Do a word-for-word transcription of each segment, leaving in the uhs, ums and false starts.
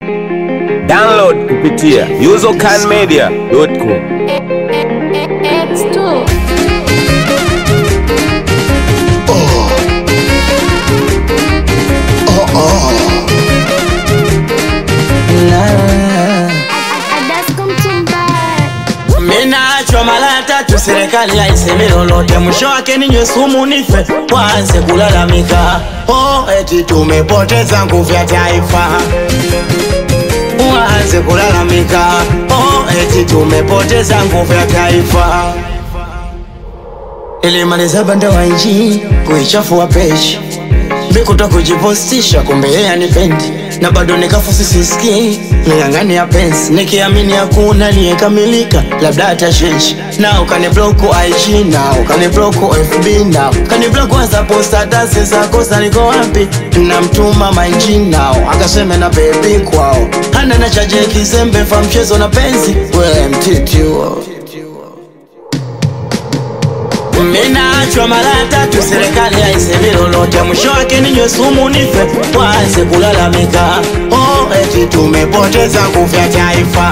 Download kupitia usercan media dot com. X two. Minachwa mara tatu, serikali haisemi lolote, mwisho wake ninywe sumu nife, waanze kulalamika. Oh, eti tumepoteza nguvu ya taifa, waanze kulalamika. Oh, eti tumepoteza nguvu ya taifa. Ilimaliza banda wa nchi kuichafua page, bikuta kujipostisha kumbe yeye anipendi, na bado nikafusi siski nilangani ya pensi, nikiamini hakuna niyekamilika, labda atashinji. Na ukani block I G, na ukani block F B, na ukani block WhatsApp posta dance za kosa niko wapi, na mtuma manji nao akaseme na baby kwao, hana na chaje kizembe fa mchezo na penzi, wewe mtiti wao. Minachwa mara tatu, serikali haisemi lolote, mwisho wake ninywe sumu nife, waanze kulalamika. Oh, eti tumepoteza nguvu ya taifa,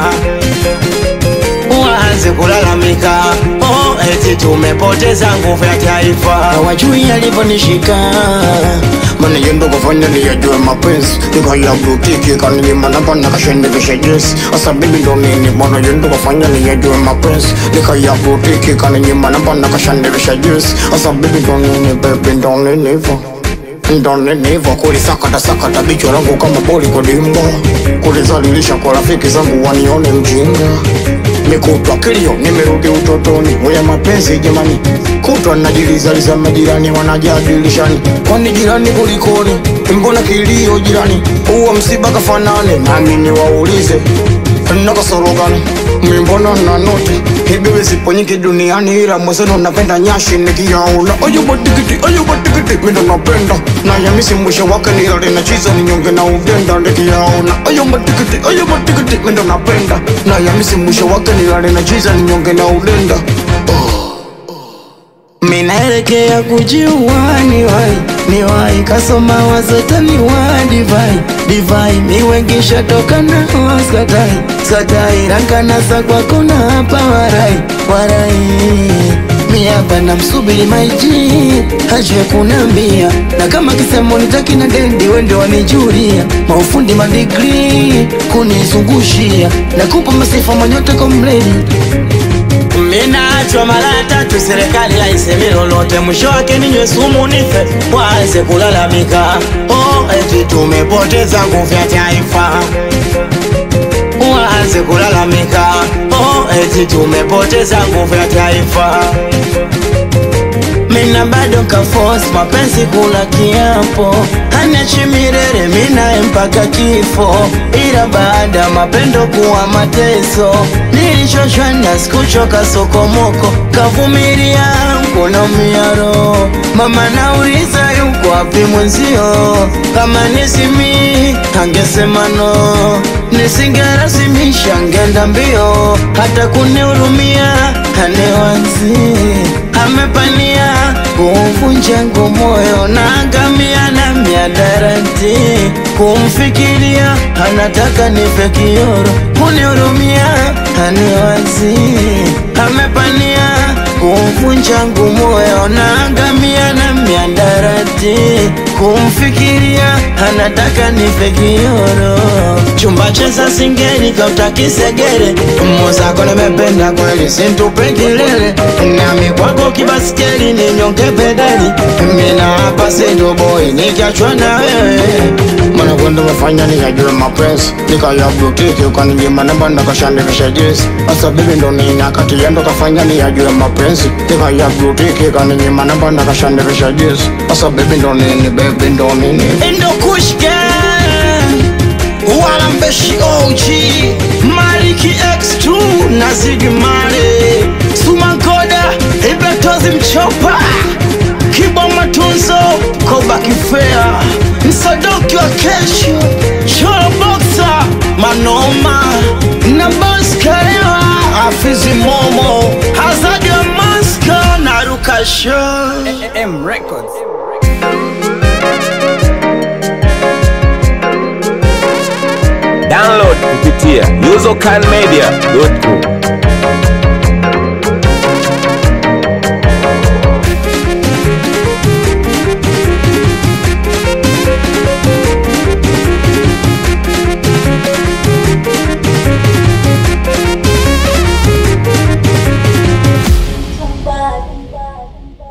waanze kulalamika. Oh, eti tumepoteza nguvu ya taifa. Hawajui alivyonishika, mani yendo kufanya niyajue mapenzi, nikaya blutiki kanilima na bana kashende visha jesi. Asa bibi ndo nini, mani yendo kufanya niyajue mapenzi, nikaya blutiki kanilima na bana kashende visha jesi. Asa bibi ndo nini, baby ndo nini hivo, ndo nini hivo. Kulisakata sakata bicho langu kama boli kodimba, kulizalilisha kwa rafiki zangu wanione mjinga. Mikutwa kilio, nimerudi utotoni, uya mapenzi jamani. Kutwa najilizaliza majirani wanajadilishani, kwani jirani kulikoni, mbona kilio jirani, uwa msiba kafanane. Nami niwaulize, nakasoro gani, mbona na noti, hibiwe zipo nyingi duniani, ila mwezeno napenda nyashi nikiyaona. Ayo batikiti, ayo batikiti, mindo napenda, na yamisi mwisho wake nilale na chiza ninyonge na udenda nikiyaona. Ayo batikiti, ayo batikiti, mindo napenda, na yamisi mwisho wake nilale na chiza ninyonge na udenda. Oh. Minaelekea kujiua niwai, niwai kasoma wazota niwai divai, divai miwengisha toka na skatai, skatai rankana sa kwa kona hapa warai, warai. Miapa na msubiri maiji, hajue kunambia, na kama kisemo nitaki na dendi wende wanijuria. Maufundi madigri kunizungushia, na kupa masifa manyote komledi. Minachwa mara tatu, serikali haisemi lolote, mwisho wake ninywe sumu nife, waanze kulalamika. Oh, eti tumepoteza nguvu ya taifa, waanze kulalamika. Oh, eti tumepoteza nguvu ya taifa. Mina bado kaforce mapenzi kula kiapo, haniachi milele minae mpaka kifo, ila baada mapendo kuwa mateso, nilichoshwa na sikuchoka sokomoko, kavumilia mkono miaro. Mama nauliza yuko wapi mwenzio, kama nisimi angesema no, nisingerasimisha ngenda mbio, hata kunihurumia hanewanzi. Amepania kumvunja ngu moyo, na angamia na miadarati, kumfikiria anataka nife kioro, kunihurumia haniwazi. Amepania kumvunja ngu moyo, na angamia na miadarati, kumfikiria anataka nife kioro. Chumba cheza singeni kautaki segere, mozako nimependa kweli sintupe kilele, nami kwako kibaskeli ninyonge pedali. Mina hapa sendo boy nikiachwa na wewe, mana kwenda mefanya niyajue mapenzi, nikaya blutiki ukaninyima namba nakashande visha jesi. Asa bibi ndo nini akati yendo kafanya niyajue mapenzi, nikaya blutiki ukaninyima namba nakashande visha jesi. Asa bibi ndo nini, baby ndo nini, endo kushke wala mbeshi O G Maliki X two na Zigimare Sumankoda Ibratozi Mchopa Kibo Matunzo Koba Kifea Msadoki wa kesho Cholo Boxer Manoma na Boss Karewa Afizi Momo Hazadi wa Maska na Ruka Show M Records. Download kupitia yuzokanmedia dot com.